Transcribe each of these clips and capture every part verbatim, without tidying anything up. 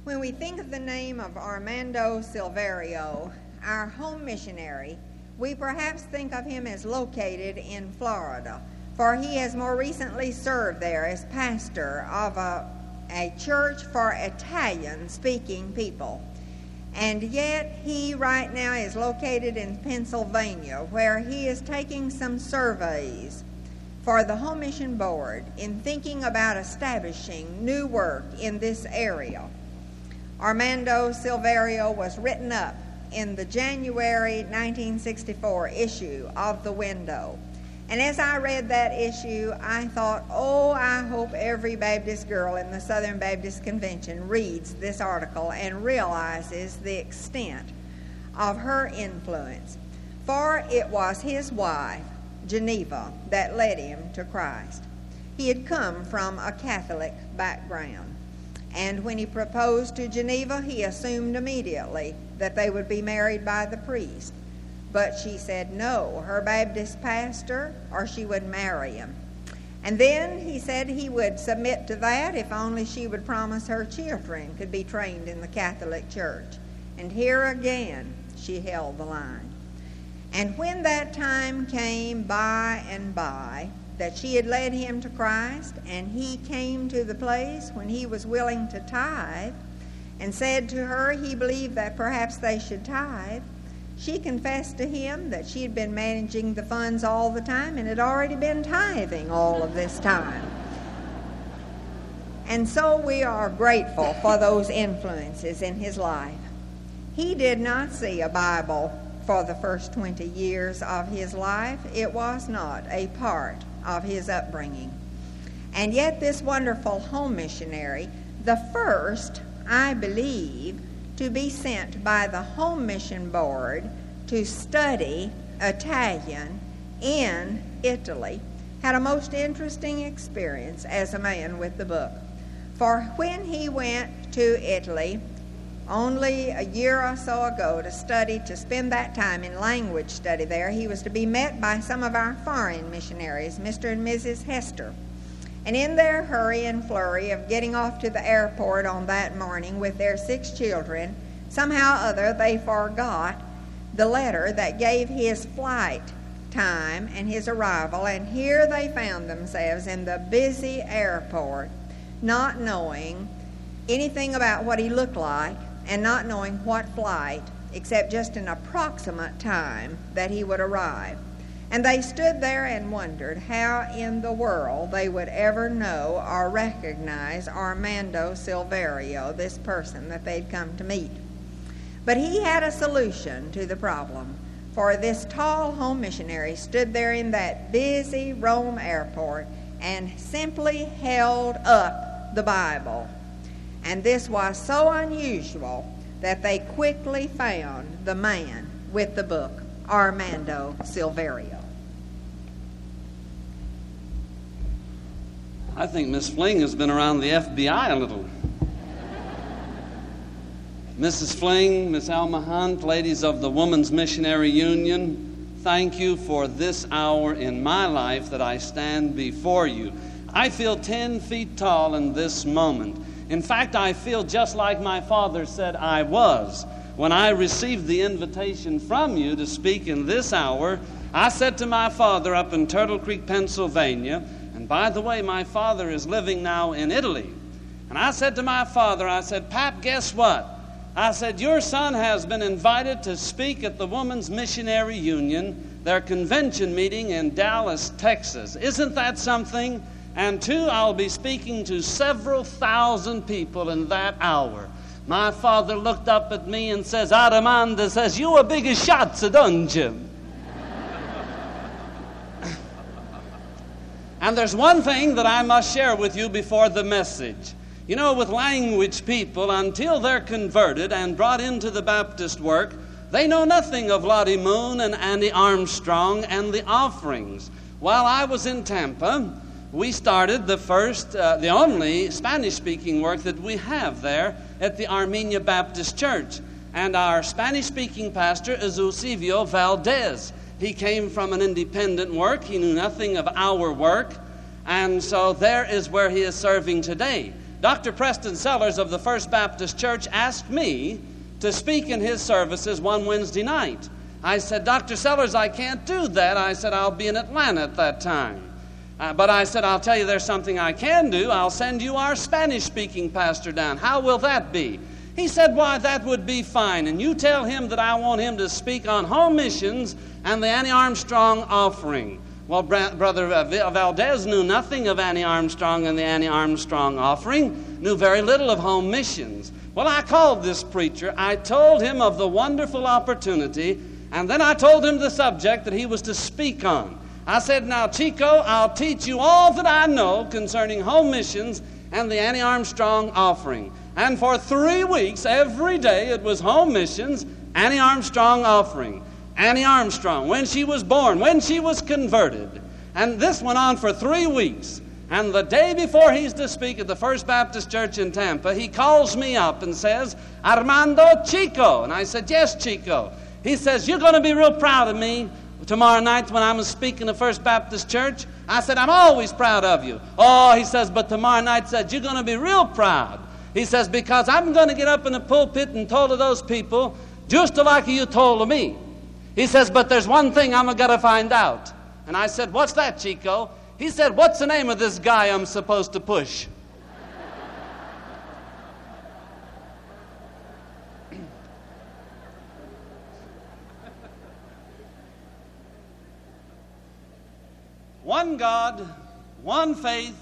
When we think of the name of Armando Silverio, our home missionary, we perhaps think of him as located in Florida, for he has more recently served there as pastor of a, a church for Italian-speaking people. And yet he right now is located in Pennsylvania, where he is taking some surveys for the Home Mission Board in thinking about establishing new work in this area. Armando Silverio was written up in the January nineteen sixty-four issue of The Window. And as I read that issue, I thought, oh, I hope every Baptist girl in the Southern Baptist Convention reads this article and realizes the extent of her influence. For it was his wife, Geneva, that led him to Christ. He had come from a Catholic background. And when he proposed to Geneva, he assumed immediately that they would be married by the priest. But she said no, her Baptist pastor, or she would marry him. And then he said he would submit to that if only she would promise her children could be trained in the Catholic Church. And here again, she held the line. And when that time came by and by, that she had led him to Christ, and he came to the place when he was willing to tithe, and said to her he believed that perhaps they should tithe, she confessed to him that she had been managing the funds all the time and had already been tithing all of this time. And so we are grateful for those influences in his life. He did not see a Bible for the first twenty years of his life. It was not a part of his upbringing. And yet this wonderful home missionary, the first, I believe, to be sent by the Home Mission Board to study Italian in Italy, had a most interesting experience as a man with the book. For when he went to Italy only a year or so ago to study, to spend that time in language study there, he was to be met by some of our foreign missionaries, Mister and Missus Hester. And in their hurry and flurry of getting off to the airport on that morning with their six children, somehow or other they forgot the letter that gave his flight time and his arrival, and here they found themselves in the busy airport, not knowing anything about what he looked like and not knowing what flight, except just an approximate time that he would arrive. And they stood there and wondered how in the world they would ever know or recognize Armando Silverio, this person that they'd come to meet. But he had a solution to the problem, for this tall home missionary stood there in that busy Rome airport and simply held up the Bible. And this was so unusual that they quickly found the man with the book, Armando Silverio. I think Miss Fling has been around the F B I a little. Missus Fling, Miss Alma Hunt, ladies of the Women's Missionary Union, thank you for this hour in my life that I stand before you. I feel ten feet tall in this moment. In fact, I feel just like my father said I was. When I received the invitation from you to speak in this hour, I said to my father up in Turtle Creek, Pennsylvania, and by the way, my father is living now in Italy. And I said to my father, I said, Pap, guess what? I said, your son has been invited to speak at the Women's Missionary Union, their convention meeting in Dallas, Texas. Isn't that something? And two, I'll be speaking to several thousand people in that hour. My father looked up at me and says, Armando says, you a big shot, don't you? And there's one thing that I must share with you before the message. You know, with language people, until they're converted and brought into the Baptist work, they know nothing of Lottie Moon and Andy Armstrong and the offerings. While I was in Tampa, we started the first, uh, the only Spanish-speaking work that we have there at the Armenia Baptist Church. And our Spanish-speaking pastor is Eusebio Valdez. He came from an independent work. He knew nothing of our work. And so there is where he is serving today. Doctor Preston Sellers of the First Baptist Church asked me to speak in his services one Wednesday night. I said, Doctor Sellers, I can't do that. I said, I'll be in Atlanta at that time. Uh, but I said, I'll tell you there's something I can do. I'll send you our Spanish-speaking pastor down. How will that be? He said, why, that would be fine. And you tell him that I want him to speak on home missions and the Annie Armstrong offering. Well, Brother Valdez knew nothing of Annie Armstrong and the Annie Armstrong offering, knew very little of home missions. Well, I called this preacher. I told him of the wonderful opportunity, and then I told him the subject that he was to speak on. I said, now, Chico, I'll teach you all that I know concerning home missions and the Annie Armstrong offering. And for three weeks, every day, it was home missions, Annie Armstrong offering. Annie Armstrong, when she was born, when she was converted. And this went on for three weeks. And the day before he's to speak at the First Baptist Church in Tampa, he calls me up and says, Armando, Chico. And I said, yes, Chico. He says, you're going to be real proud of me tomorrow night when I'm speaking at First Baptist Church. I said, I'm always proud of you. Oh, he says, but tomorrow night, said, you're going to be real proud. He says, because I'm going to get up in the pulpit and told to those people just like you told to me. He says, but there's one thing I'm going to find out. And I said, what's that, Chico? He said, what's the name of this guy I'm supposed to push? One God, one faith,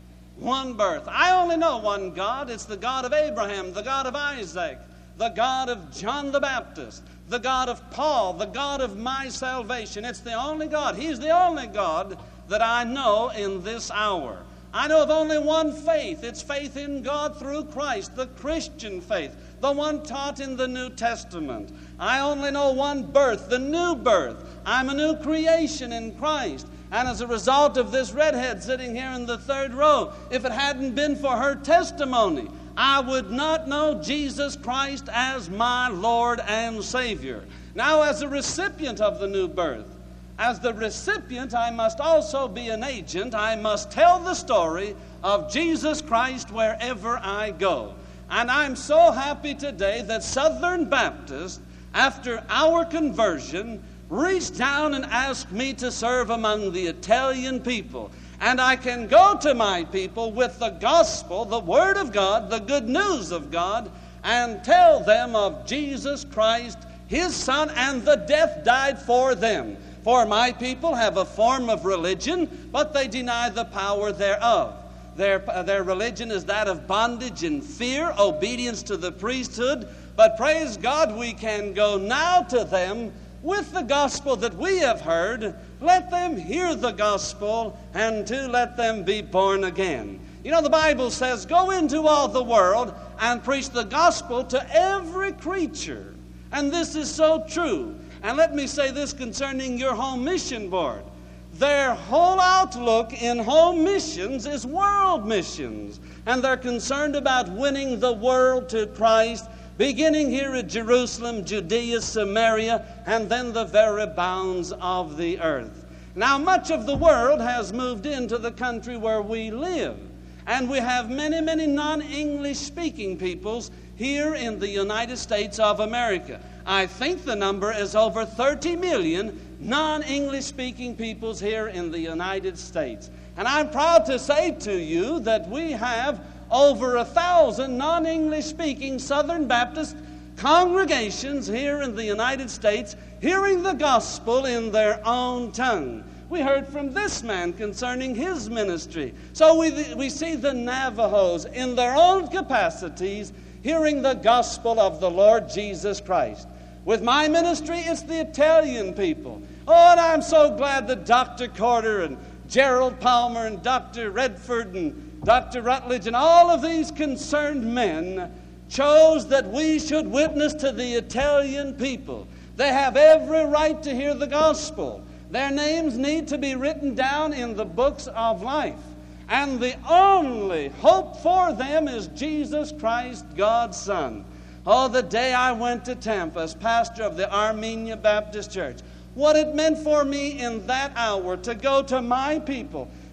one birth. I only know one God. It's the God of Abraham, the God of Isaac, the God of John the Baptist, the God of Paul, the God of my salvation. It's the only God. He's the only God that I know in this hour. I know of only one faith. It's faith in God through Christ, the Christian faith, the one taught in the New Testament. I only know one birth, the new birth. I'm a new creation in Christ. And as a result of this redhead sitting here in the third row, if it hadn't been for her testimony, I would not know Jesus Christ as my Lord and Savior. Now, as a recipient of the new birth, as the recipient, I must also be an agent. I must tell the story of Jesus Christ wherever I go. And I'm so happy today that Southern Baptist, after our conversion, reached down and asked me to serve among the Italian people. And I can go to my people with the gospel, the Word of God, the good news of God, and tell them of Jesus Christ, His Son, and the death died for them. For my people have a form of religion, but they deny the power thereof. Their, their religion is that of bondage and fear, obedience to the priesthood. But praise God, we can go now to them with the gospel that we have heard. Let them hear the gospel, and to let them be born again. You know, the Bible says, go into all the world and preach the gospel to every creature. And this is so true. And let me say this concerning your home mission board. Their whole outlook in home missions is world missions. And they're concerned about winning the world to Christ, beginning here at Jerusalem, Judea, Samaria, and then the very bounds of the earth. Now, much of the world has moved into the country where we live. And we have many, many non-English speaking peoples here in the United States of America. I think the number is over thirty million non-English speaking peoples here in the United States. And I'm proud to say to you that we have over a thousand non-English speaking Southern Baptist congregations here in the United States hearing the gospel in their own tongue. We heard from this man concerning his ministry. So we, we see the Navajos in their own capacities hearing the gospel of the Lord Jesus Christ. With my ministry, it's the Italian people. Oh, and I'm so glad that Doctor Carter and Gerald Palmer and Doctor Redford and Doctor Rutledge and all of these concerned men chose that we should witness to the Italian people. They have every right to hear the gospel. Their names need to be written down in the books of life. And the only hope for them is Jesus Christ, God's Son. Oh, the day I went to Tampa as pastor of the Armenia Baptist Church, what it meant for me in that hour to go to my people,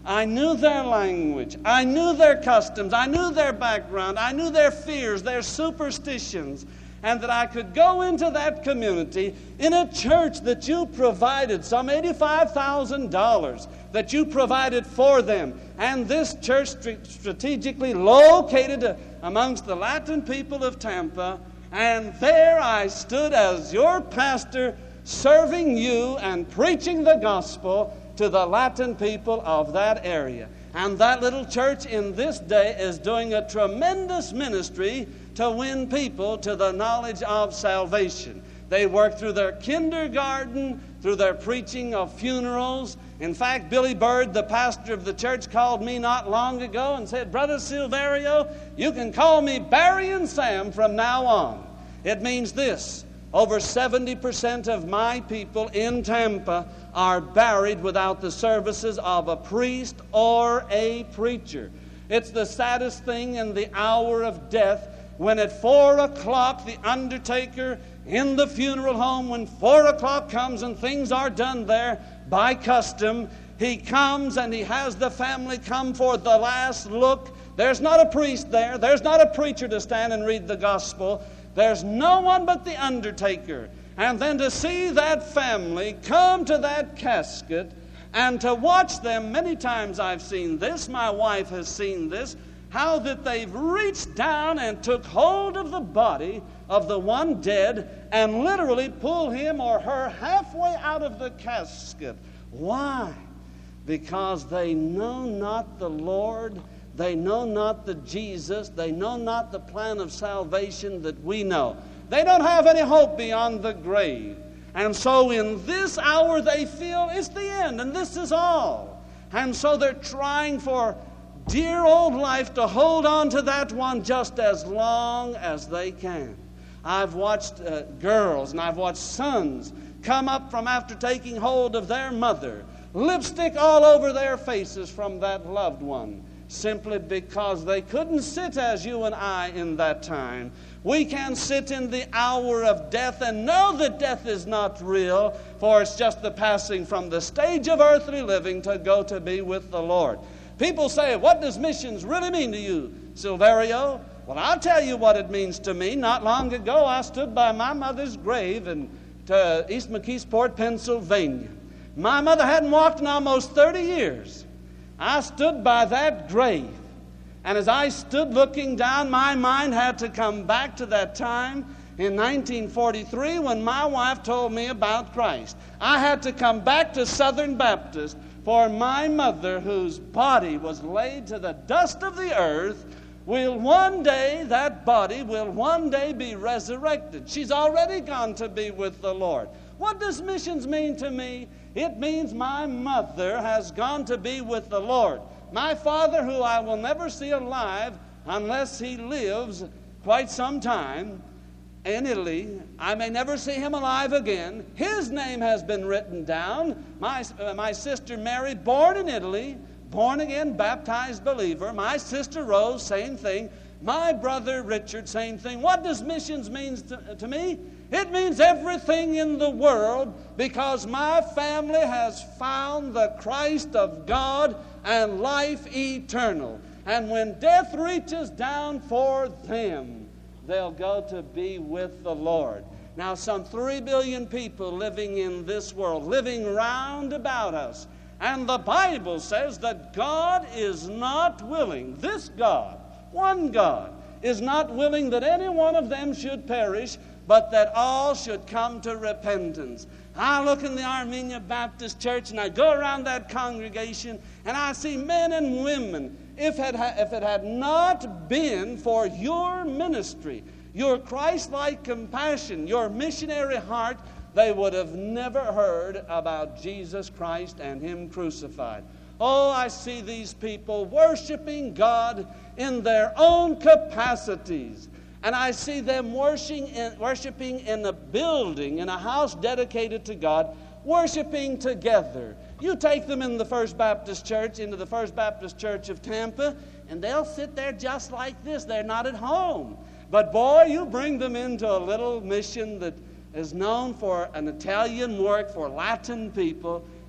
I knew their language. I knew their customs. I knew their background. I knew their fears, their superstitions. And that I could go into that community in a church that you provided some eighty-five thousand dollars that you provided for them. And this church st- strategically located uh, amongst the Latin people of Tampa. And there I stood as your pastor, serving you and preaching the gospel to the Latin people of that area. And that little church in this day is doing a tremendous ministry to win people to the knowledge of salvation. They work through their kindergarten, through their preaching of funerals. In fact, Billy Bird, the pastor of the church, called me not long ago and said, Brother Silverio, you can call me Barry and Sam from now on. It means this: over seventy percent of my people in Tampa are buried without the services of a priest or a preacher. It's the saddest thing in the hour of death when at four o'clock the undertaker in the funeral home, when four o'clock comes and things are done there by custom, he comes and he has the family come for the last look. There's not a priest there. There's not a preacher to stand and read the gospel. There's no one but the undertaker. And then to see that family come to that casket and to watch them, many times I've seen this, my wife has seen this, how that they've reached down and took hold of the body of the one dead and literally pull him or her halfway out of the casket. Why? Because they know not the Lord. They know not the Jesus. They know not the plan of salvation that we know. They don't have any hope beyond the grave. And so in this hour they feel it's the end and this is all. And so they're trying for dear old life to hold on to that one just as long as they can. I've watched uh, girls and I've watched sons come up from after taking hold of their mother, lipstick all over their faces from that loved one, simply because they couldn't sit as you and I in that time. We can sit in the hour of death and know that death is not real, for it's just the passing from the stage of earthly living to go to be with the Lord. People say, what does missions really mean to you, Silverio? Well, I'll tell you what it means to me. Not long ago, I stood by my mother's grave in to East McKeesport, Pennsylvania. My mother hadn't walked in almost thirty years. I stood by that grave. And as I stood looking down, my mind had to come back to that time in nineteen forty-three when my wife told me about Christ. I had to come back to Southern Baptist for my mother, whose body was laid to the dust of the earth, will one day, that body will one day be resurrected. She's already gone to be with the Lord. What does missions mean to me? It means my mother has gone to be with the Lord. My father, who I will never see alive unless he lives quite some time in Italy, I may never see him alive again. His name has been written down. My, uh, my sister Mary, born in Italy, born again, baptized believer. My sister Rose, same thing. My brother Richard, same thing. What does missions mean to, to me? It means everything in the world, because my family has found the Christ of God and life eternal. And when death reaches down for them, they'll go to be with the Lord. Now, some three billion people living in this world, living round about us. And the Bible says that God is not willing, this God, one God, is not willing that any one of them should perish, but that all should come to repentance. I look in the Armenia Baptist Church and I go around that congregation and I see men and women. If it, ha- if it had not been for your ministry, your Christ-like compassion, your missionary heart, they would have never heard about Jesus Christ and Him crucified. Oh, I see these people worshiping God in their own capacities. And I see them worshiping in, worshiping in a building, in a house dedicated to God, worshiping together. You take them in the First Baptist Church, into the First Baptist Church of Tampa, and they'll sit there just like this. They're not at home. But boy, you bring them into a little mission that is known for an Italian work for Latin people,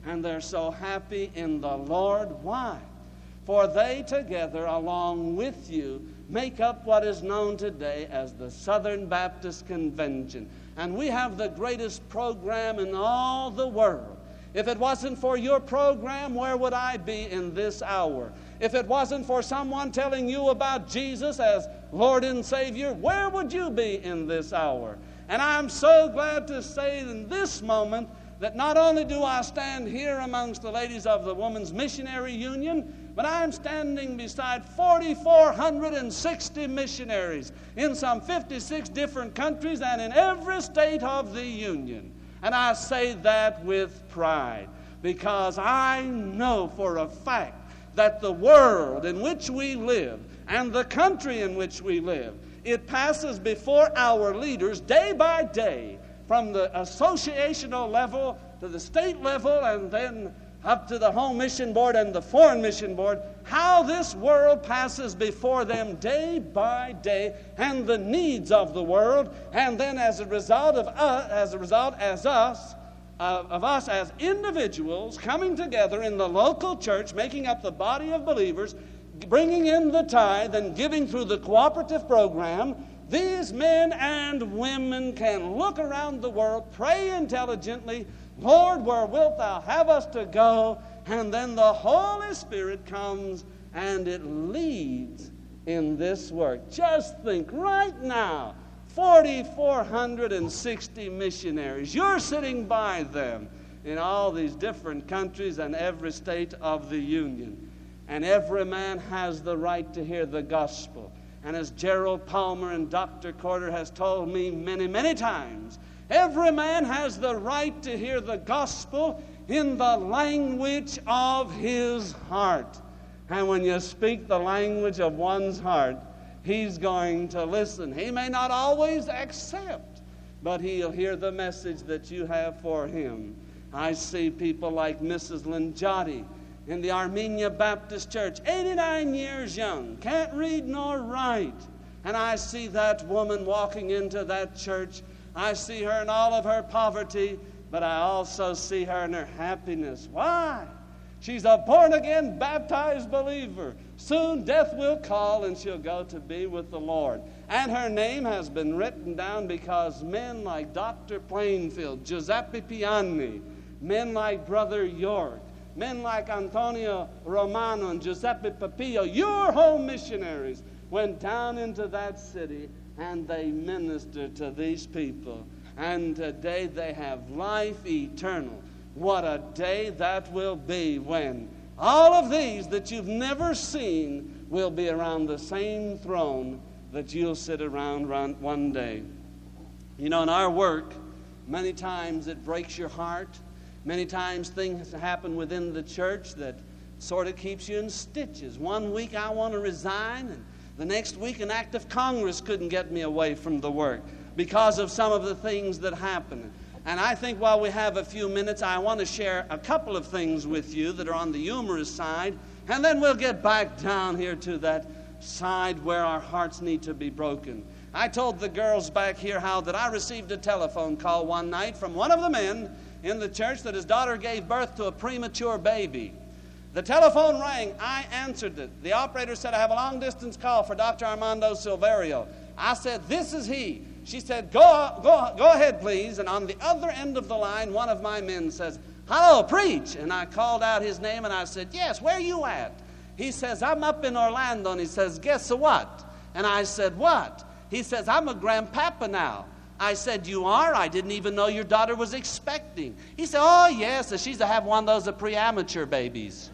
and they're so happy in the Lord. Why? For they together, along with you, make up what is known today as the Southern Baptist Convention. And we have the greatest program in all the world. If it wasn't for your program, where would I be in this hour? If it wasn't for someone telling you about Jesus as Lord and Savior, where would you be in this hour? And I'm so glad to say in this moment that not only do I stand here amongst the ladies of the Women's Missionary Union, but I'm standing beside four thousand four hundred sixty missionaries in some fifty-six different countries and in every state of the Union. And I say that with pride, because I know for a fact that the world in which we live and the country in which we live, it passes before our leaders day by day, from the associational level to the state level and then up to the Home Mission Board and the Foreign Mission Board, how this world passes before them day by day, and the needs of the world, and then as a result of us, as a result as us, uh, of us as individuals coming together in the local church, making up the body of believers, bringing in the tithe and giving through the cooperative program, these men and women can look around the world, pray intelligently, Lord, where wilt thou have us to go? And then the Holy Spirit comes and it leads in this work. Just think right now, four thousand four hundred sixty missionaries. You're sitting by them in all these different countries and every state of the Union. And every man has the right to hear the gospel. And as Gerald Palmer and Doctor Corder has told me many, many times, every man has the right to hear the gospel in the language of his heart. And when you speak the language of one's heart, he's going to listen. He may not always accept, but he'll hear the message that you have for him. I see people like Missus Linjati in the Armenia Baptist Church, eighty-nine years young, can't read nor write. And I see that woman walking into that church. I see her in all of her poverty, but I also see her in her happiness. Why? She's a born-again, baptized believer. Soon death will call and she'll go to be with the Lord. And her name has been written down because men like Doctor Plainfield, Giuseppe Piani, men like Brother York, men like Antonio Romano and Giuseppe Papillo, your home missionaries, went down into that city and they ministered to these people. And today they have life eternal. What a day that will be when all of these that you've never seen will be around the same throne that you'll sit around one day. You know, in our work, many times it breaks your heart. Many times things happen within the church that sort of keeps you in stitches. One week I want to resign, and the next week an act of Congress couldn't get me away from the work because of some of the things that happen. And I think while we have a few minutes, I want to share a couple of things with you that are on the humorous side, and then we'll get back down here to that side where our hearts need to be broken. I told the girls back here how that I received a telephone call one night from one of the men in the church that his daughter gave birth to a premature baby. The telephone rang. I answered it. The operator said, I have a long-distance call for Doctor Armando Silverio. I said, this is he. She said, go, go, go ahead, please. And on the other end of the line, one of my men says, hello, preach. And I called out his name, and I said, yes, where are you at? He says, I'm up in Orlando. And he says, guess what? And I said, what? He says, I'm a grandpapa now. I said, you are? I didn't even know your daughter was expecting. He said, oh, yes, so she's to have one of those pre-amateur babies.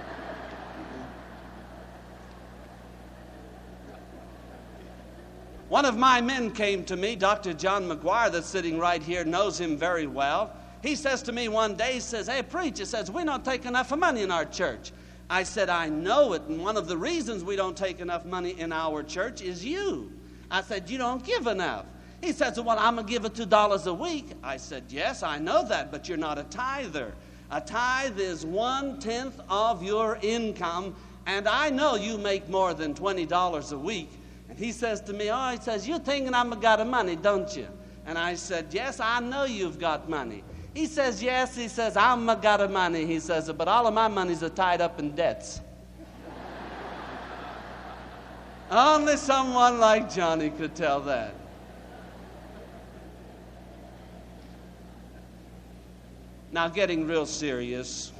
One of my men came to me, Doctor John McGuire, that's sitting right here, knows him very well. He says to me one day, he says, hey, preach, he says, we don't take enough money in our church. I said, I know it, and one of the reasons we don't take enough money in our church is you. I said, you don't give enough. He says, well, I'm going to give it two dollars a week. I said, yes, I know that, but you're not a tither. A tithe is one-tenth of your income, and I know you make more than twenty dollars a week. And he says to me, oh, he says, you're thinking I'm got money, don't you? And I said, yes, I know you've got money. He says, yes. He says, I'm a got of money. He says, but all of my money's are tied up in debts. Only someone like Johnny could tell that. Now, getting real serious.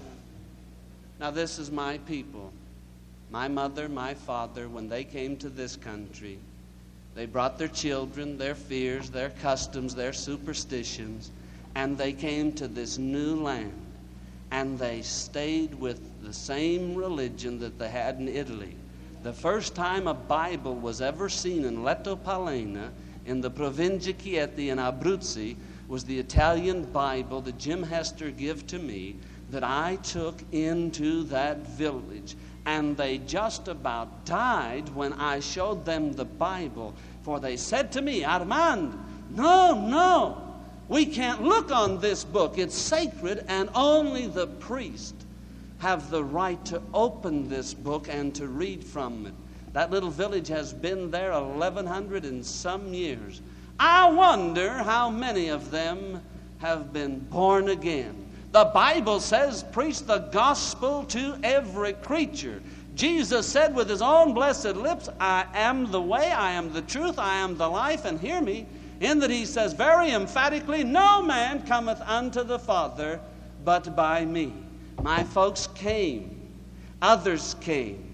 Now, this is my people. My mother, my father, when they came to this country, they brought their children, their fears, their customs, their superstitions, and they came to this new land. And they stayed with the same religion that they had in Italy. The first time a Bible was ever seen in Letto Palena, in the Provincia Chieti in Abruzzi, was the Italian Bible that Jim Hester gave to me, that I took into that village. And they just about died when I showed them the Bible. For they said to me, Armand, no, no, we can't look on this book. It's sacred, and only the priest have the right to open this book and to read from it. That little village has been there eleven hundred and some years. I wonder how many of them have been born again. The Bible says, preach the gospel to every creature. Jesus said with his own blessed lips, I am the way, I am the truth, I am the life. And hear me, in that he says very emphatically, no man cometh unto the Father but by me. My folks came, others came.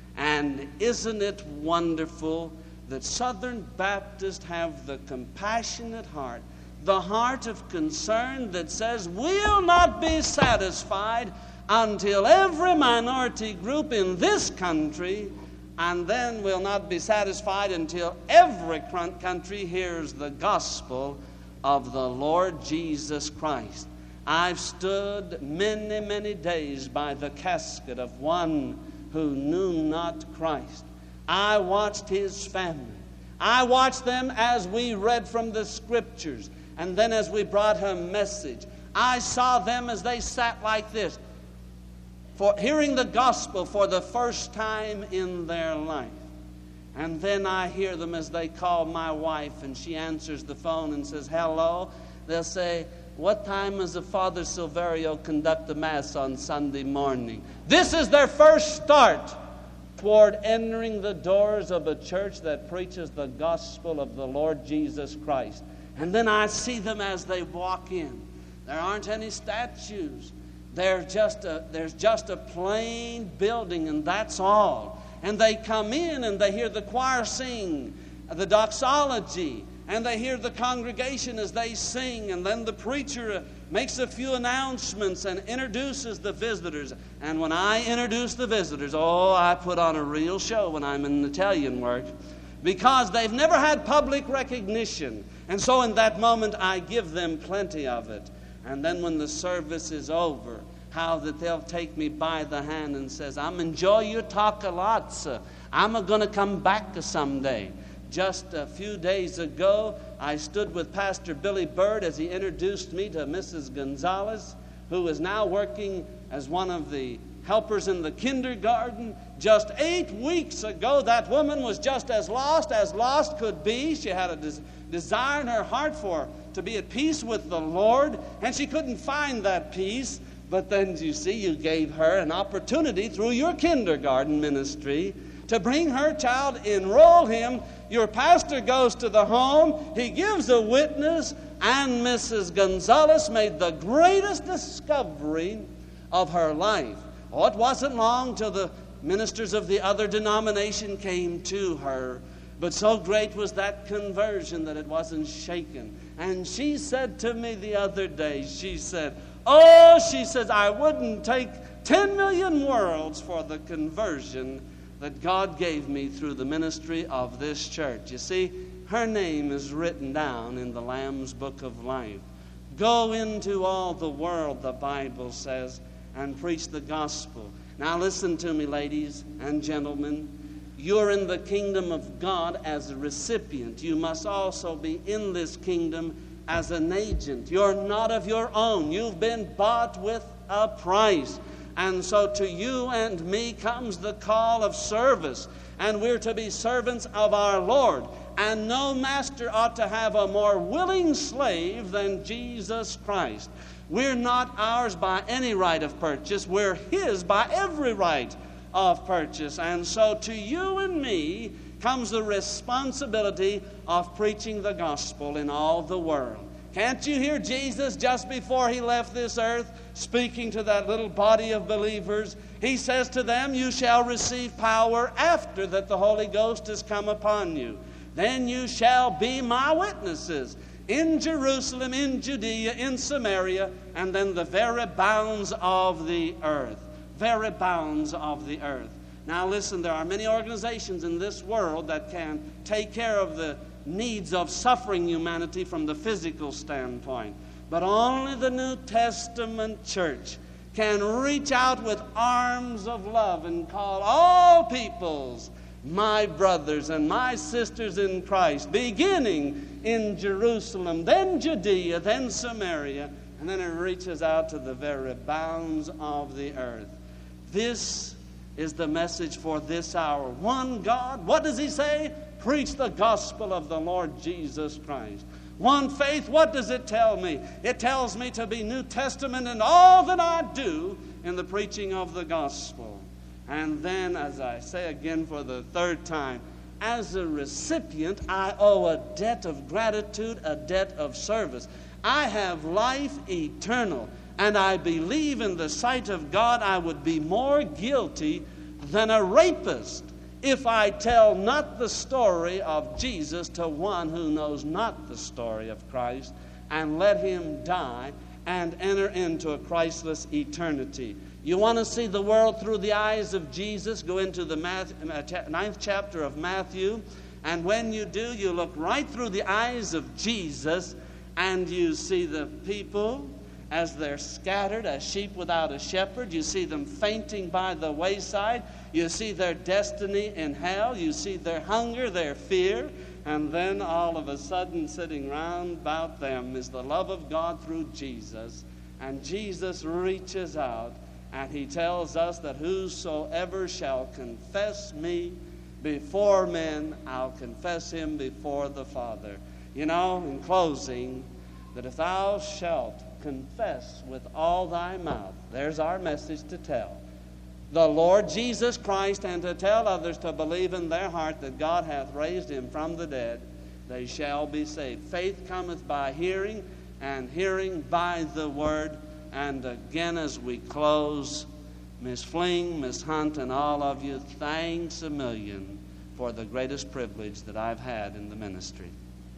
And isn't it wonderful that Southern Baptists have the compassionate heart, the heart of concern that says we'll not be satisfied until every minority group in this country, and then we'll not be satisfied until every country hears the gospel of the Lord Jesus Christ. I've stood many, many days by the casket of one who knew not Christ. I watched his family. I watched them as we read from the Scriptures, and then as we brought her message. I saw them as they sat like this, for hearing the gospel for the first time in their life. And then I hear them as they call my wife, and she answers the phone and says, hello. They'll say, what time does the Father Silverio conduct the Mass on Sunday morning? This is their first start toward entering the doors of a church that preaches the gospel of the Lord Jesus Christ. And then I see them as they walk in. There aren't any statues. They're just a, there's just a plain building, and that's all. And they come in and they hear the choir sing the doxology, and they hear the congregation as they sing, and then the preacher makes a few announcements and introduces the visitors. And when I introduce the visitors, oh, I put on a real show when I'm in Italian work, because they've never had public recognition. And so in that moment, I give them plenty of it. And then when the service is over, how that they'll take me by the hand and says, I'm enjoy your talk a lot, sir. I'm going to come back someday. Just a few days ago, I stood with Pastor Billy Bird as he introduced me to Missus Gonzalez, who is now working as one of the helpers in the kindergarten. Just eight weeks ago, that woman was just as lost as lost could be. She had a des- desire in her heart for to be at peace with the Lord, and she couldn't find that peace. But then, you see, you gave her an opportunity through your kindergarten ministry to bring her child, enroll him. Your pastor goes to the home, he gives a witness, and Missus Gonzalez made the greatest discovery of her life. Oh, it wasn't long till the ministers of the other denomination came to her, but so great was that conversion that it wasn't shaken. And she said to me the other day, she said, oh, she says, I wouldn't take ten million worlds for the conversion that God gave me through the ministry of this church. You see, her name is written down in the Lamb's Book of Life. Go into all the world, the Bible says, and preach the gospel. Now listen to me, ladies and gentlemen. You're in the kingdom of God as a recipient. You must also be in this kingdom as an agent. You're not of your own. You've been bought with a price. And so to you and me comes the call of service. And we're to be servants of our Lord. And no master ought to have a more willing slave than Jesus Christ. We're not ours by any right of purchase. We're His by every right of purchase. And so to you and me comes the responsibility of preaching the gospel in all the world. Can't you hear Jesus just before He left this earth speaking to that little body of believers? He says to them, you shall receive power after that the Holy Ghost has come upon you. Then you shall be my witnesses in Jerusalem, in Judea, in Samaria, and then the very bounds of the earth. Very bounds of the earth. Now listen, there are many organizations in this world that can take care of the needs of suffering humanity from the physical standpoint. But only the New Testament church can reach out with arms of love and call all peoples my brothers and my sisters in Christ, beginning in Jerusalem, then Judea, then Samaria, and then it reaches out to the very bounds of the earth. This is the message for this hour. One God, what does He say? Preach the gospel of the Lord Jesus Christ. One faith, what does it tell me? It tells me to be New Testament in all that I do in the preaching of the gospel. And then, as I say again for the third time, as a recipient, I owe a debt of gratitude, a debt of service. I have life eternal, and I believe in the sight of God I would be more guilty than a rapist if I tell not the story of Jesus to one who knows not the story of Christ and let him die and enter into a Christless eternity. You want to see the world through the eyes of Jesus? Go into the ninth chapter of Matthew, and when you do, you look right through the eyes of Jesus, and you see the people as they're scattered as sheep without a shepherd. You see them fainting by the wayside. You see their destiny in hell. You see their hunger, their fear. And then all of a sudden, sitting round about them is the love of God through Jesus. And Jesus reaches out and He tells us that whosoever shall confess me before men, I'll confess him before the Father. You know, in closing, that if thou shalt confess with all thy mouth, there's our message to tell, the Lord Jesus Christ, and to tell others to believe in their heart that God hath raised him from the dead, they shall be saved. Faith cometh by hearing, and hearing by the word. And again, as we close, Miss Fling, Miss Hunt, and all of you, thanks a million for the greatest privilege that I've had in the ministry.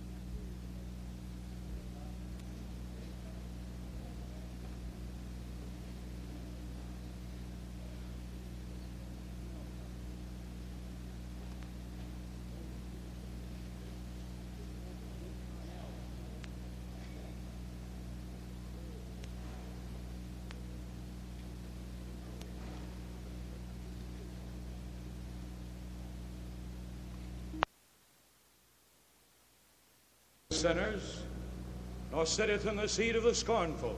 Sinners, nor sitteth in the seat of the scornful.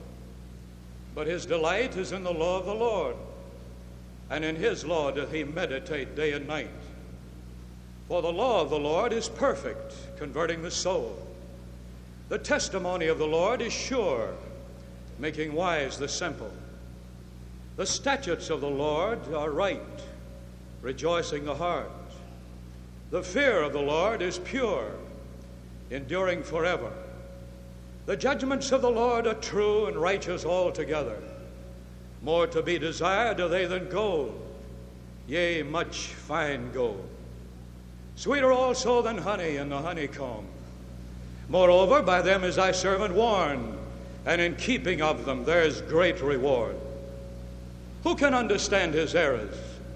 But his delight is in the law of the Lord, and in his law doth he meditate day and night. For the law of the Lord is perfect, converting the soul. The testimony of the Lord is sure, making wise the simple. The statutes of the Lord are right, rejoicing the heart. The fear of the Lord is pure, enduring forever. The judgments of the Lord are true and righteous altogether. More to be desired are they than gold, yea, much fine gold. Sweeter also than honey in the honeycomb. Moreover, by them is thy servant warned, and in keeping of them there is great reward. Who can understand his errors?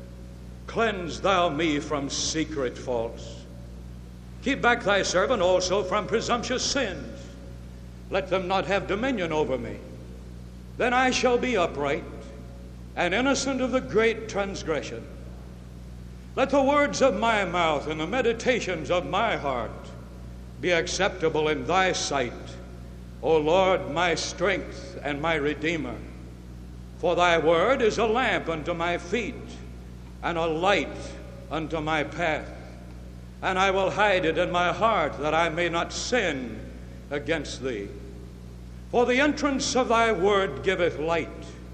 Cleanse thou me from secret faults. Keep back thy servant also from presumptuous sins. Let them not have dominion over me. Then I shall be upright and innocent of the great transgression. Let the words of my mouth and the meditations of my heart be acceptable in thy sight, O Lord, my strength and my Redeemer. For thy word is a lamp unto my feet and a light unto my path. And I will hide it in my heart that I may not sin against thee. For the entrance of thy word giveth light,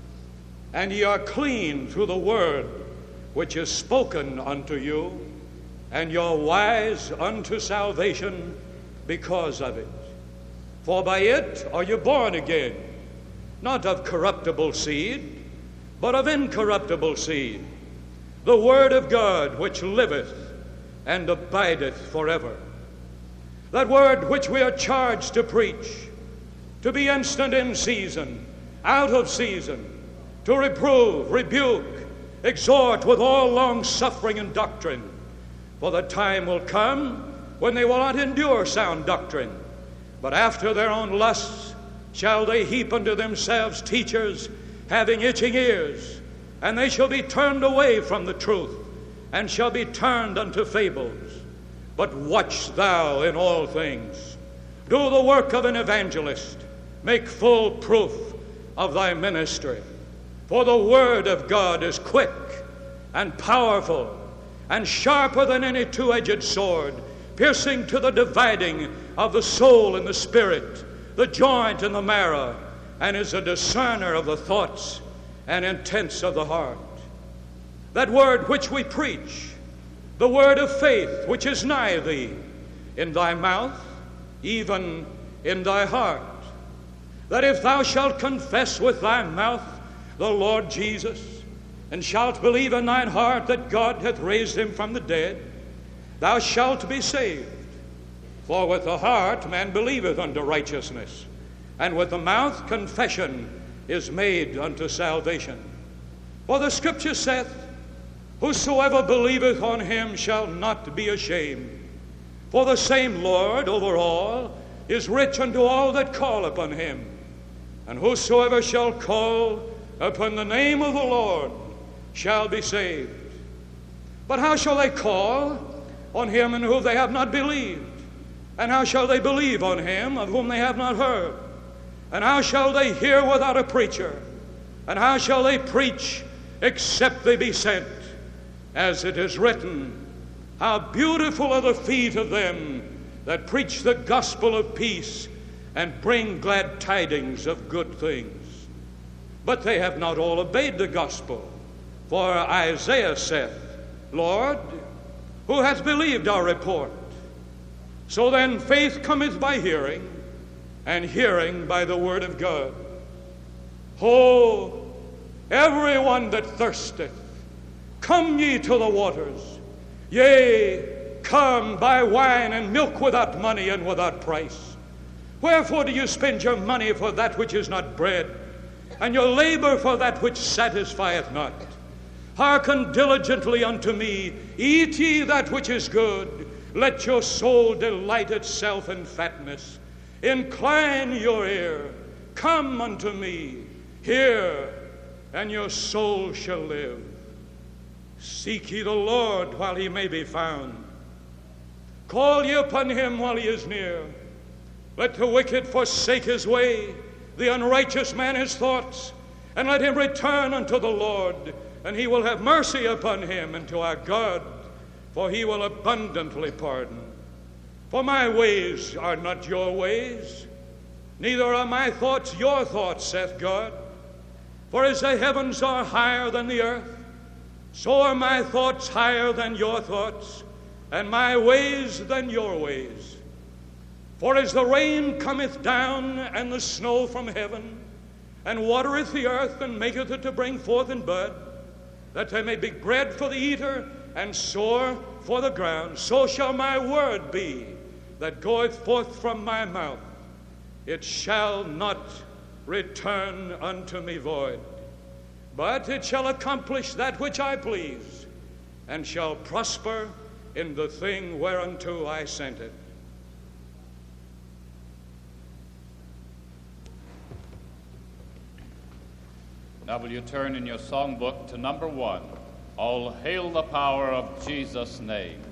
and ye are clean through the word which is spoken unto you, and you're wise unto salvation because of it. For by it are you born again, not of corruptible seed, but of incorruptible seed, the word of God which liveth and abideth forever. That word which we are charged to preach, to be instant in season, out of season, to reprove, rebuke, exhort with all long suffering and doctrine. For the time will come when they will not endure sound doctrine, but after their own lusts shall they heap unto themselves teachers having itching ears, and they shall be turned away from the truth, and shall be turned unto fables. But watch thou in all things. Do the work of an evangelist. Make full proof of thy ministry. For the word of God is quick and powerful and sharper than any two-edged sword, piercing to the dividing of the soul and the spirit, the joint and the marrow, and is a discerner of the thoughts and intents of the heart. That word which we preach, the word of faith which is nigh thee, in thy mouth, even in thy heart, that if thou shalt confess with thy mouth the Lord Jesus, and shalt believe in thine heart that God hath raised him from the dead, thou shalt be saved. For with the heart man believeth unto righteousness, and with the mouth confession is made unto salvation. For the scripture saith, whosoever believeth on him shall not be ashamed. For the same Lord over all is rich unto all that call upon him. And whosoever shall call upon the name of the Lord shall be saved. But how shall they call on him in whom they have not believed? And how shall they believe on him of whom they have not heard? And how shall they hear without a preacher? And how shall they preach except they be sent? As it is written, how beautiful are the feet of them that preach the gospel of peace and bring glad tidings of good things. But they have not all obeyed the gospel. For Isaiah saith, Lord, who hath believed our report? So then faith cometh by hearing, and hearing by the word of God. Ho, everyone that thirsteth, come ye to the waters. Yea, come, buy wine and milk without money and without price. Wherefore do you spend your money for that which is not bread, and your labor for that which satisfieth not? Hearken diligently unto me, eat ye that which is good. Let your soul delight itself in fatness. Incline your ear, come unto me, hear, and your soul shall live. Seek ye the Lord while he may be found. Call ye upon him while he is near. Let the wicked forsake his way, the unrighteous man his thoughts, and let him return unto the Lord, and he will have mercy upon him and to our God, for he will abundantly pardon. For my ways are not your ways, neither are my thoughts your thoughts, saith God. For as the heavens are higher than the earth, so are my thoughts higher than your thoughts, and my ways than your ways. For as the rain cometh down and the snow from heaven, and watereth the earth, and maketh it to bring forth in bud, that there may be bread for the eater, and sore for the ground, so shall my word be that goeth forth from my mouth. It shall not return unto me void, but it shall accomplish that which I please, and shall prosper in the thing whereunto I sent it. Now will you turn in your songbook to number one, All Hail the Power of Jesus' Name.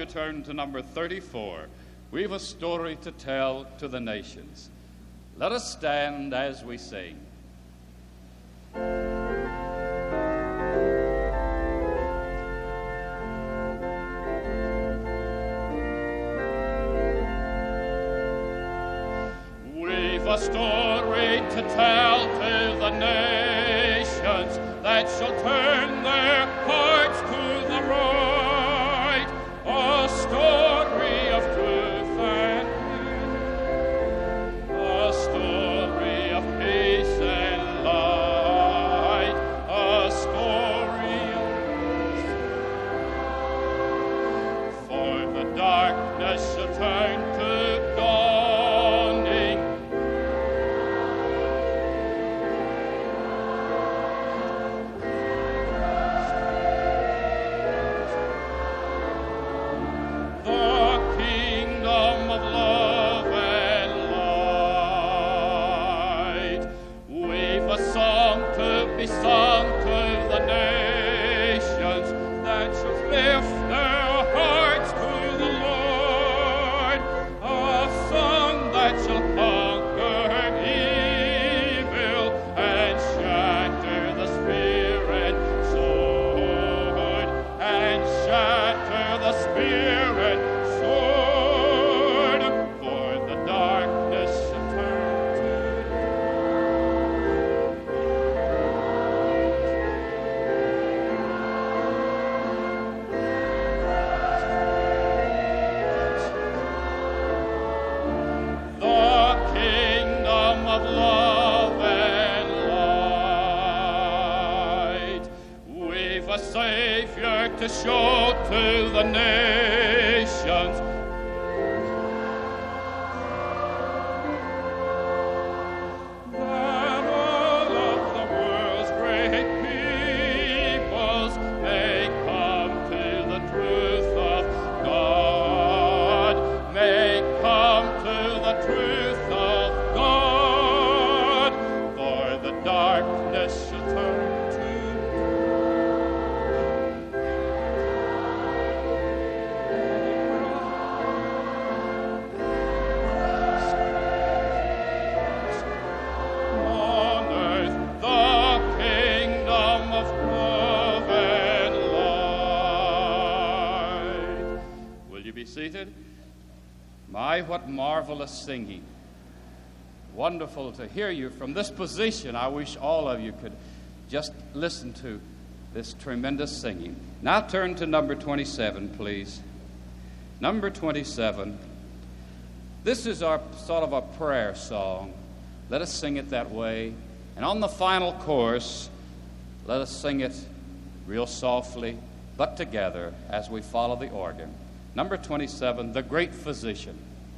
you turn to number thirty-four? We've a story to tell to the nations. Let us stand as we sing. We've a story to tell to the nations that shall turn their hearts to the right, a story of truth and peace, a story of peace and light, a story of peace. For the darkness shall turn to dawning, the kingdom of love and light. We've a song to be sung to the nations that shall lift their hearts to the Lord, a song that shall conquer evil and shatter the spirit sword, and shatter the spirit sword. For the darkness shall turn to the kingdom of love and light. We've a Savior to show to the nations, that all of the world's great peoples may come to the truth of God, may come to the truth of God. For the darkness shall turn to on earth the kingdom of love and light. Will you be seated? My, what marvelous singing. Wonderful to hear you from this position. I wish all of you could just listen to this tremendous singing. Now turn to number twenty-seven, please. Number twenty-seven. This is our sort of a prayer song. Let us sing it that way. And on the final chorus, let us sing it real softly, but together as we follow the organ. Number twenty-seven, The Great Physician.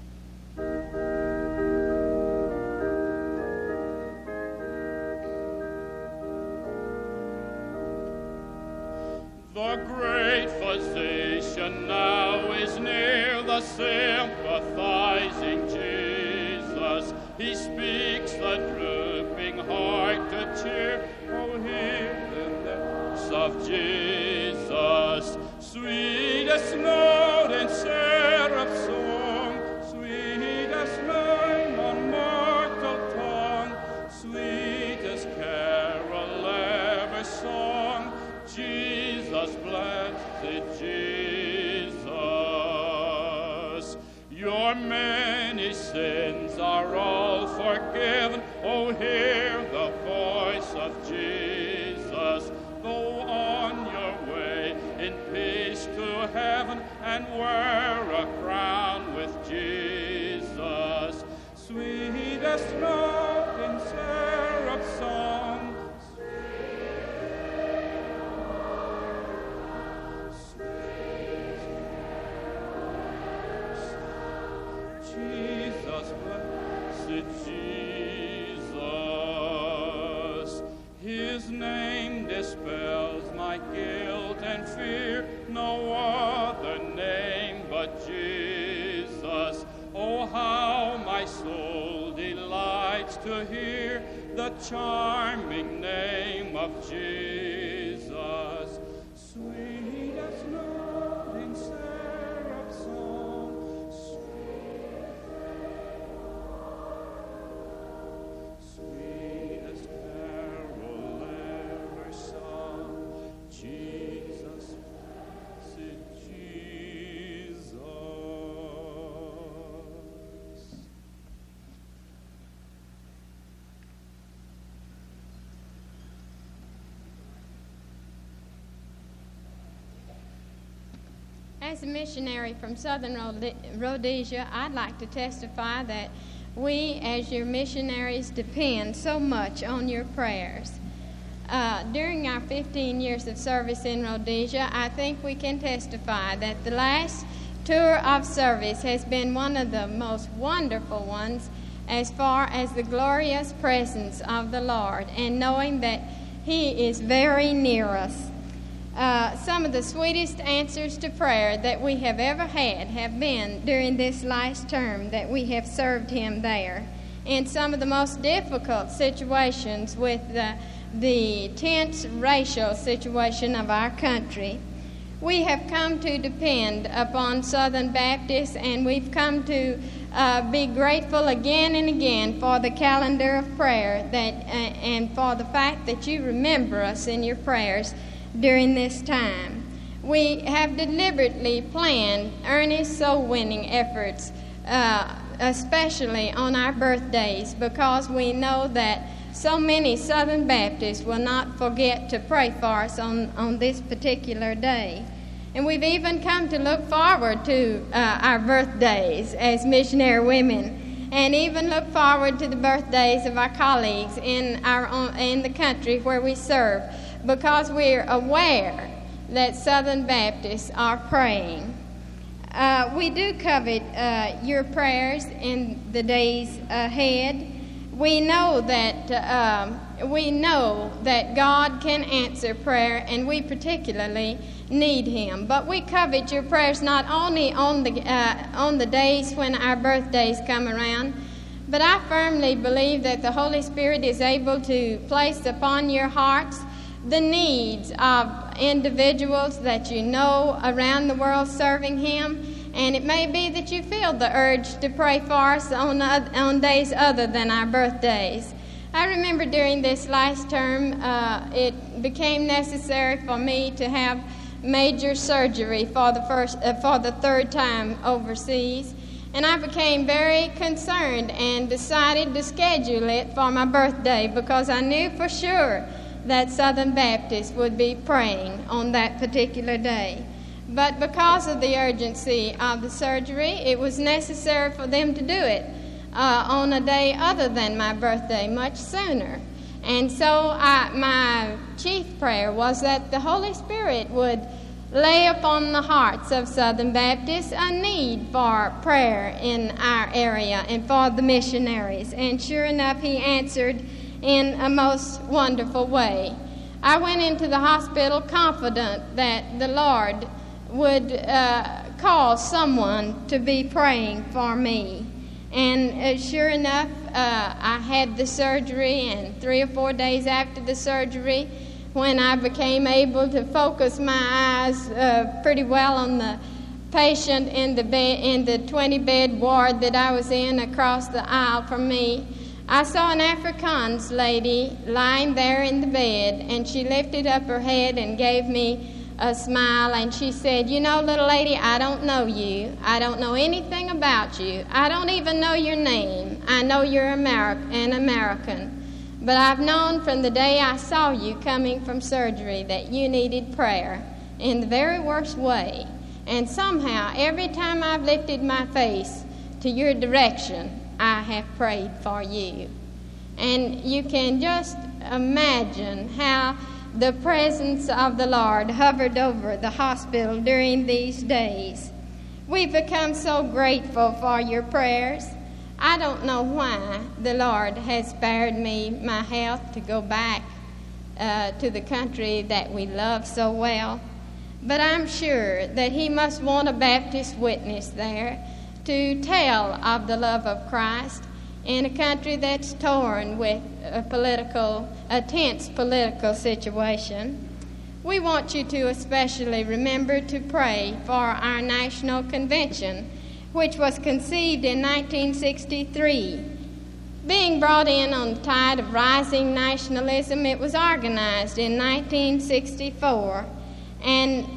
The great physician now is near, the sympathizing Jesus. He speaks the drooping heart to cheer. Oh, hear the lips of Jesus, sweetest note in seraph's song, sweetest name on mortal tongue, sweetest carol ever sung. Jesus, blessed Jesus, your many sins are all forgiven. Oh, hear the voice of Jesus. Go on your way in peace to heaven and wear a crown with Jesus. Sweetest note in seraph's song, Jesus, blessed Jesus. His name dispels my guilt and fear, no other name but Jesus. Oh, how my soul delights to hear the charming name of Jesus. Sweetest note in seraph's As a missionary from Southern Rhode- Rhodesia, I'd like to testify that we, as your missionaries, depend so much on your prayers. Uh, during our fifteen years of service in Rhodesia, I think we can testify that the last tour of service has been one of the most wonderful ones as far as the glorious presence of the Lord and knowing that He is very near us. Uh, some of the sweetest answers to prayer that we have ever had have been during this last term that we have served Him there. In some of the most difficult situations with the, the tense racial situation of our country, we have come to depend upon Southern Baptists, and we've come to uh, be grateful again and again for the calendar of prayer that, uh, and for the fact that you remember us in your prayers during this time. We have deliberately planned earnest soul-winning efforts, uh, especially on our birthdays, because we know that so many Southern Baptists will not forget to pray for us on, on this particular day. And we've even come to look forward to uh, our birthdays as missionary women, and even look forward to the birthdays of our colleagues in, our own, in the country where we serve, because we're aware that Southern Baptists are praying. Uh, we do covet uh, your prayers in the days ahead. We know that uh, um, we know that God can answer prayer, and we particularly need Him. But we covet your prayers not only on the uh, on the days when our birthdays come around, but I firmly believe that the Holy Spirit is able to place upon your hearts the needs of individuals that you know around the world serving Him, and it may be that you feel the urge to pray for us on, on days other than our birthdays. I remember during this last term, uh, it became necessary for me to have major surgery for the first, uh, for the third time overseas, and I became very concerned and decided to schedule it for my birthday because I knew for sure that Southern Baptists would be praying on that particular day. But because of the urgency of the surgery, it was necessary for them to do it uh, on a day other than my birthday, much sooner. And so I, my chief prayer was that the Holy Spirit would lay upon the hearts of Southern Baptists a need for prayer in our area and for the missionaries. And sure enough, He answered in a most wonderful way. I went into the hospital confident that the Lord would uh, cause someone to be praying for me. And uh, sure enough, uh, I had the surgery, and three or four days after the surgery, when I became able to focus my eyes uh, pretty well on the patient in the bed, in the twenty-bed ward that I was in across the aisle from me, I saw an Afrikaans lady lying there in the bed, and she lifted up her head and gave me a smile, and she said, "You know, little lady, I don't know you. I don't know anything about you. I don't even know your name. I know you're Ameri- an American. But I've known from the day I saw you coming from surgery that you needed prayer in the very worst way. And somehow, every time I've lifted my face to your direction, I have prayed for you." And you can just imagine how the presence of the Lord hovered over the hospital during these days. We've become so grateful for your prayers. I don't know why the Lord has spared me my health to go back uh, to the country that we love so well, but I'm sure that He must want a Baptist witness there to tell of the love of Christ in a country that's torn with a political, a tense political situation. We want you to especially remember to pray for our National Convention, which was conceived in nineteen sixty-three. Being brought in on the tide of rising nationalism, it was organized in nineteen sixty-four, and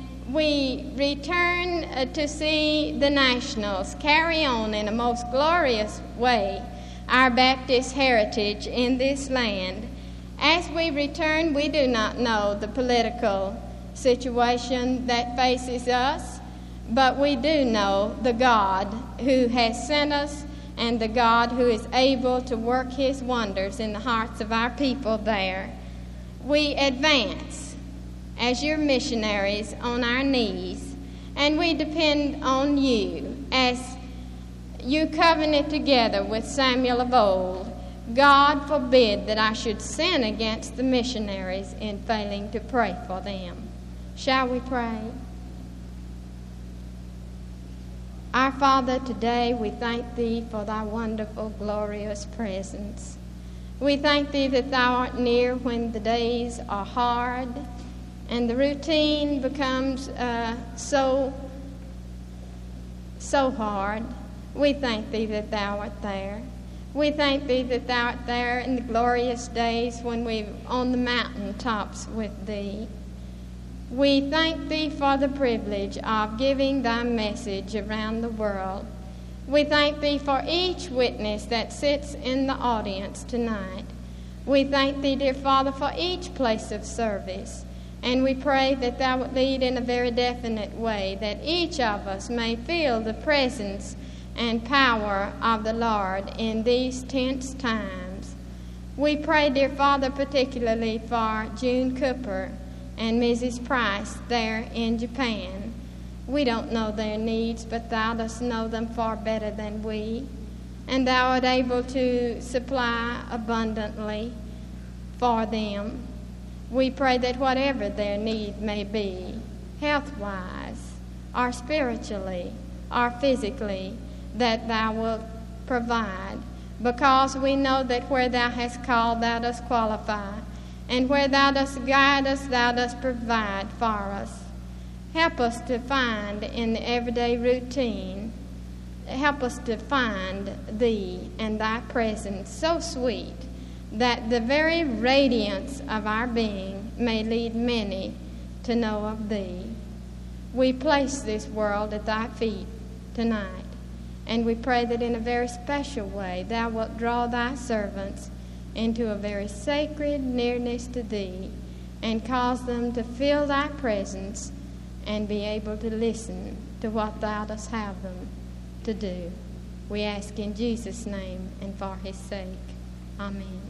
we return uh, to see the Nationals carry on in a most glorious way our Baptist heritage in this land. As we return, we do not know the political situation that faces us, but we do know the God who has sent us and the God who is able to work his wonders in the hearts of our people there. We advance as your missionaries on our knees, and we depend on you as you covenant together with Samuel of old. God forbid that I should sin against the missionaries in failing to pray for them. Shall we pray? Our Father, today we thank thee for thy wonderful, glorious presence. We thank thee that thou art near when the days are hard and the routine becomes uh, so, so hard. We thank thee that thou art there. We thank thee that thou art there in the glorious days when we're on the mountaintops with thee. We thank thee for the privilege of giving thy message around the world. We thank thee for each witness that sits in the audience tonight. We thank thee, dear Father, for each place of service. And we pray that thou would lead in a very definite way, that each of us may feel the presence and power of the Lord in these tense times. We pray, dear Father, particularly for June Cooper and Missus Price there in Japan. We don't know their needs, but thou dost know them far better than we. And thou art able to supply abundantly for them. We pray that whatever their need may be, health-wise, or spiritually, or physically, that thou wilt provide, because we know that where thou hast called, thou dost qualify, and where thou dost guide us, thou dost provide for us. Help us to find in the everyday routine, help us to find thee and thy presence so sweet that the very radiance of our being may lead many to know of thee. We place this world at thy feet tonight, and we pray that in a very special way thou wilt draw thy servants into a very sacred nearness to thee and cause them to feel thy presence and be able to listen to what thou dost have them to do. We ask in Jesus' name and for his sake. Amen.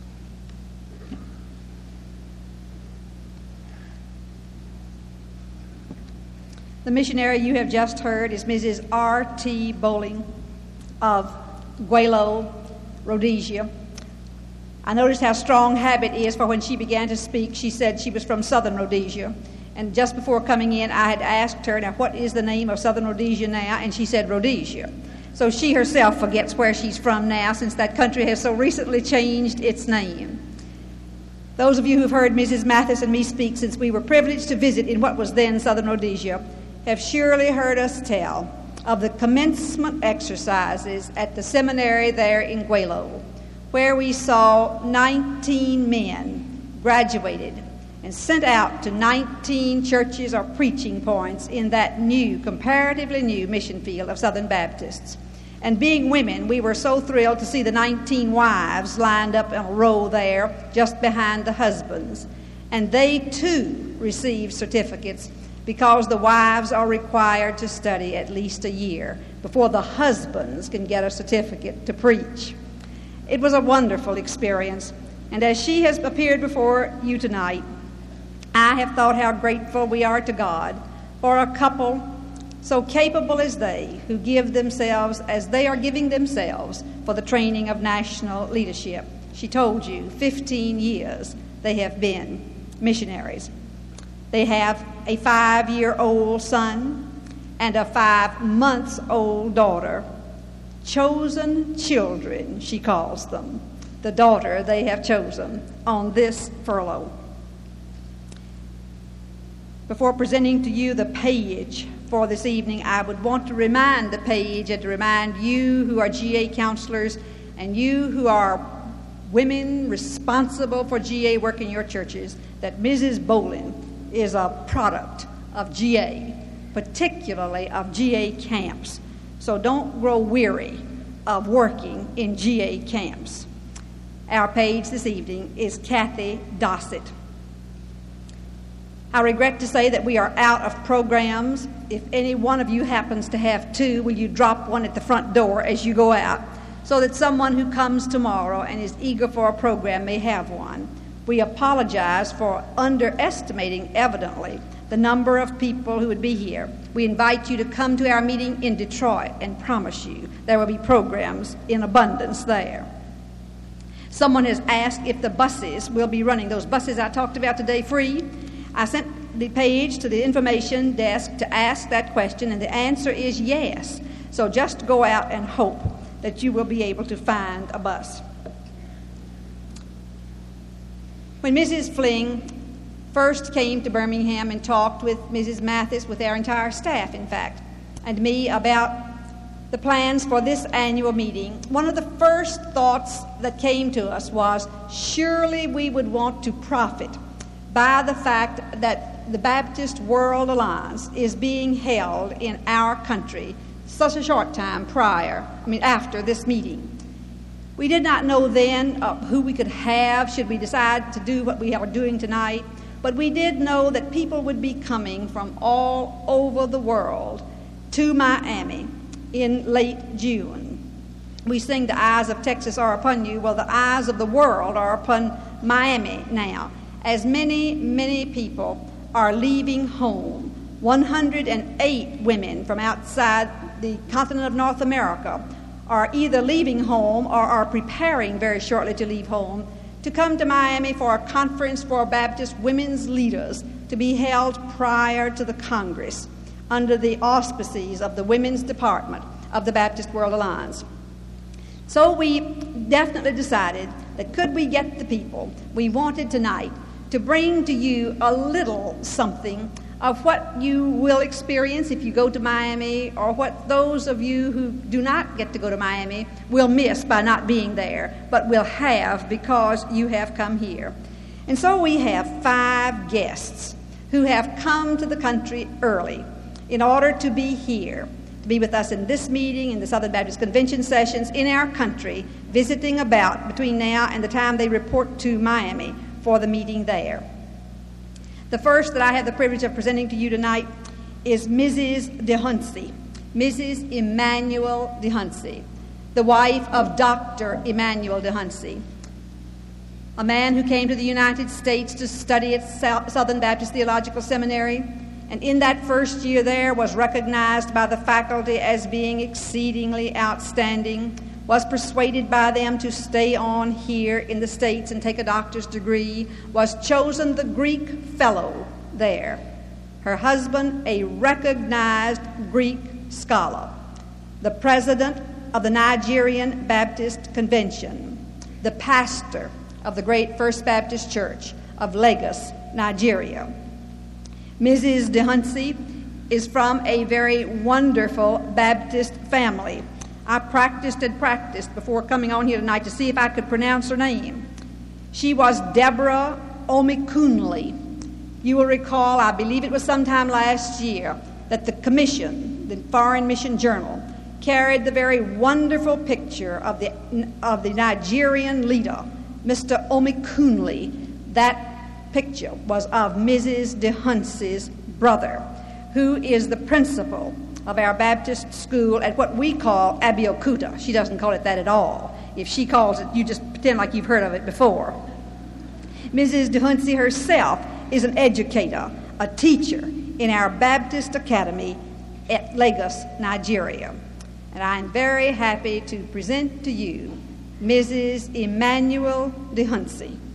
The missionary you have just heard is Missus R T Bowling of Guelo, Rhodesia. I noticed how strong habit is, for when she began to speak, she said she was from southern Rhodesia. And just before coming in, I had asked her, now, what is the name of southern Rhodesia now? And she said Rhodesia. So she herself forgets where she's from now, since that country has so recently changed its name. Those of you who've heard Missus Mathis and me speak since we were privileged to visit in what was then southern Rhodesia have surely heard us tell of the commencement exercises at the seminary there in Guelo, where we saw nineteen men graduated and sent out to nineteen churches or preaching points in that new, comparatively new mission field of Southern Baptists. And being women, we were so thrilled to see the nineteen wives lined up in a row there just behind the husbands. And they too received certificates, because the wives are required to study at least a year before the husbands can get a certificate to preach. It was a wonderful experience, and as she has appeared before you tonight, I have thought how grateful we are to God for a couple so capable as they, who give themselves as they are giving themselves for the training of national leadership. She told you fifteen years they have been missionaries. They have a five-year-old son and a five-months-old daughter. Chosen children, she calls them, the daughter they have chosen on this furlough. Before presenting to you the page for this evening, I would want to remind the page and to remind you who are G A counselors and you who are women responsible for G A work in your churches that Missus Bowling is a product of G A, particularly of G A camps. So don't grow weary of working in G A camps. Our page this evening is Kathy Dossett. I regret to say that we are out of programs. If any one of you happens to have two, will you drop one at the front door as you go out, so that someone who comes tomorrow and is eager for a program may have one. We apologize for underestimating, evidently, the number of people who would be here. We invite you to come to our meeting in Detroit and promise you there will be programs in abundance there. Someone has asked if the buses will be running. Those buses I talked about today free. I sent the page to the information desk to ask that question, and the answer is yes. So just go out and hope that you will be able to find a bus. When Missus Fling first came to Birmingham and talked with Missus Mathis, with our entire staff, in fact, and me about the plans for this annual meeting, one of the first thoughts that came to us was, surely we would want to profit by the fact that the Baptist World Alliance is being held in our country such a short time prior, I mean after this meeting. We did not know then uh, who we could have should we decide to do what we are doing tonight, but we did know that people would be coming from all over the world to Miami in late June. We sing "The eyes of Texas are upon you." Well, the eyes of the world are upon Miami now, as many, many people are leaving home. one hundred eight women from outside the continent of North America are either leaving home or are preparing very shortly to leave home to come to Miami for a conference for Baptist women's leaders to be held prior to the Congress under the auspices of the Women's Department of the Baptist World Alliance. So we definitely decided that could we get the people we wanted tonight to bring to you a little something of what you will experience if you go to Miami, or what those of you who do not get to go to Miami will miss by not being there, but will have because you have come here. And so we have five guests who have come to the country early in order to be here, to be with us in this meeting, in the Southern Baptist Convention sessions in our country, visiting about between now and the time they report to Miami for the meeting there. The first that I have the privilege of presenting to you tonight is Missus DeHunsey, Missus Emmanuel DeHunsey, the wife of Doctor Emmanuel DeHunsey, a man who came to the United States to study at Southern Baptist Theological Seminary, and in that first year there was recognized by the faculty as being exceedingly outstanding, was persuaded by them to stay on here in the States and take a doctor's degree, was chosen the Greek fellow there. Her husband, a recognized Greek scholar, the president of the Nigerian Baptist Convention, the pastor of the great First Baptist Church of Lagos, Nigeria. Missus DeHunsey is from a very wonderful Baptist family. I practiced and practiced before coming on here tonight to see if I could pronounce her name. She was Deborah Omikunle. You will recall, I believe it was sometime last year, that the commission, the Foreign Mission Journal, carried the very wonderful picture of the, of the Nigerian leader, Mister Omikunle. That picture was of Missus DeHunsey's brother, who is the principal of our Baptist school at what we call Abeokuta. She doesn't call it that at all. If she calls it, you just pretend like you've heard of it before. Missus DeHunsey herself is an educator, a teacher in our Baptist Academy at Lagos, Nigeria. And I'm very happy to present to you Missus Emmanuel DeHunsey.